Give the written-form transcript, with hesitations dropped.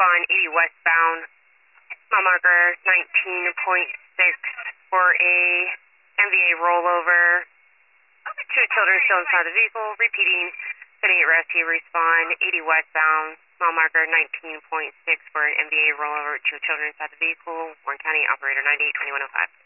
respond 80 westbound, mile marker 19.6 for a MVA rollover. Two children still inside the vehicle. Repeating, 78 rescue, respond 80 westbound, mile marker 19.6 for an MVA rollover. Two children inside the vehicle. Warren County, operator 982105.